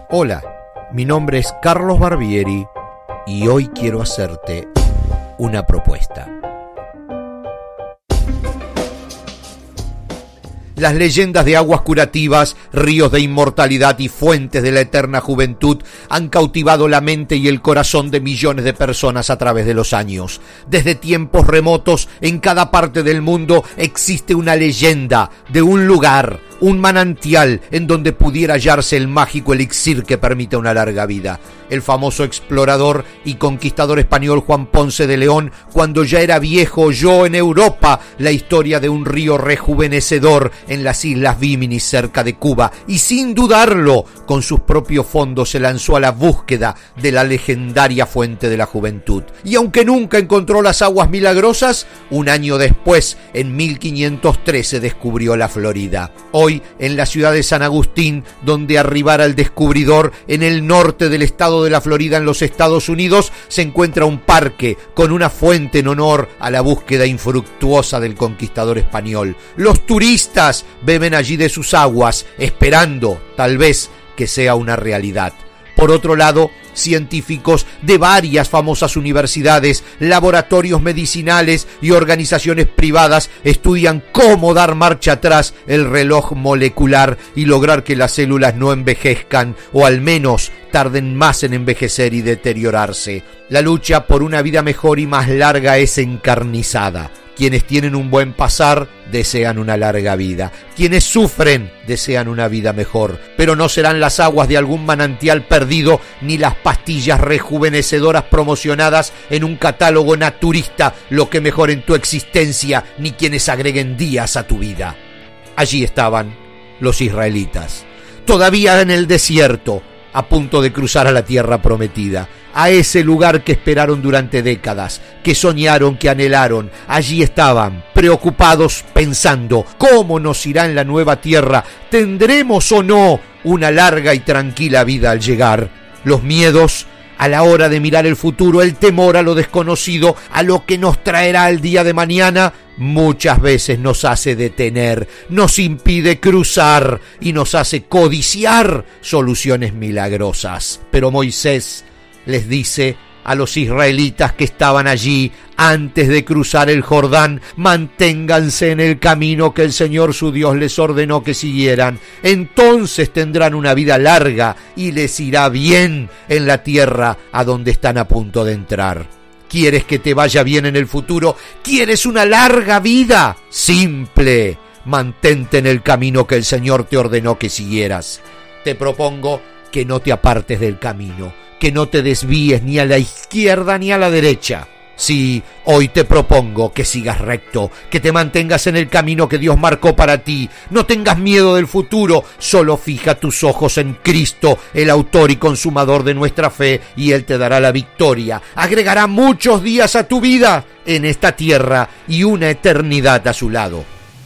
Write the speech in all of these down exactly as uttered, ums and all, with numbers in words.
Hola, mi nombre es Carlos Barbieri y hoy quiero hacerte una propuesta. Las leyendas de aguas curativas, ríos de inmortalidad y fuentes de la eterna juventud han cautivado la mente y el corazón de millones de personas a través de los años. Desde tiempos remotos, en cada parte del mundo existe una leyenda de un lugar, un manantial en donde pudiera hallarse el mágico elixir que permite una larga vida. El famoso explorador y conquistador español Juan Ponce de León, cuando ya era viejo, oyó en Europa la historia de un río rejuvenecedor en las Islas Bimini cerca de Cuba y sin dudarlo, con sus propios fondos se lanzó a la búsqueda de la legendaria fuente de la juventud. Y aunque nunca encontró las aguas milagrosas, un año después, en mil quinientos trece, descubrió la Florida. Hoy, en la ciudad de San Agustín, donde arribara el descubridor, en el norte del estado de la Florida en los Estados Unidos, se encuentra un parque con una fuente en honor a la búsqueda infructuosa del conquistador español. Los turistas beben allí de sus aguas, esperando, tal vez, que sea una realidad. Por otro lado, científicos de varias famosas universidades, laboratorios medicinales y organizaciones privadas estudian cómo dar marcha atrás el reloj molecular y lograr que las células no envejezcan o al menos tarden más en envejecer y deteriorarse. La lucha por una vida mejor y más larga es encarnizada. Quienes tienen un buen pasar desean una larga vida. Quienes sufren desean una vida mejor. Pero no serán las aguas de algún manantial perdido ni las pastillas rejuvenecedoras promocionadas en un catálogo naturista lo que mejoren tu existencia, ni quienes agreguen días a tu vida. Allí estaban los israelitas, todavía en el desierto, a punto de cruzar a la tierra prometida, a ese lugar que esperaron durante décadas, que soñaron, que anhelaron. Allí estaban, preocupados, pensando, ¿cómo nos irá en la nueva tierra? ¿Tendremos o no una larga y tranquila vida al llegar? Los miedos a la hora de mirar el futuro, el temor a lo desconocido, a lo que nos traerá el día de mañana, muchas veces nos hace detener, nos impide cruzar y nos hace codiciar soluciones milagrosas. Pero Moisés les dice a los israelitas que estaban allí antes de cruzar el Jordán: manténganse en el camino que el Señor su Dios les ordenó que siguieran. Entonces tendrán una vida larga y les irá bien en la tierra a donde están a punto de entrar. ¿Quieres que te vaya bien en el futuro? ¿Quieres una larga vida? Simple. Mantente en el camino que el Señor te ordenó que siguieras. Te propongo que no te apartes del camino, que no te desvíes ni a la izquierda ni a la derecha. Sí, hoy te propongo que sigas recto, que te mantengas en el camino que Dios marcó para ti. No tengas miedo del futuro, solo fija tus ojos en Cristo, el autor y consumador de nuestra fe, y Él te dará la victoria. Agregará muchos días a tu vida en esta tierra y una eternidad a su lado.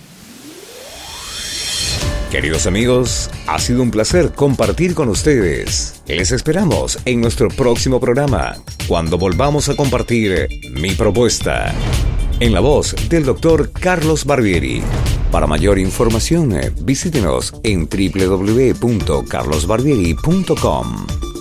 Queridos amigos, ha sido un placer compartir con ustedes. Les esperamos en nuestro próximo programa, cuando volvamos a compartir Mi Propuesta, en la voz del doctor Carlos Barbieri. Para mayor información, visítenos en doble u doble u doble u punto carlos barbieri punto com.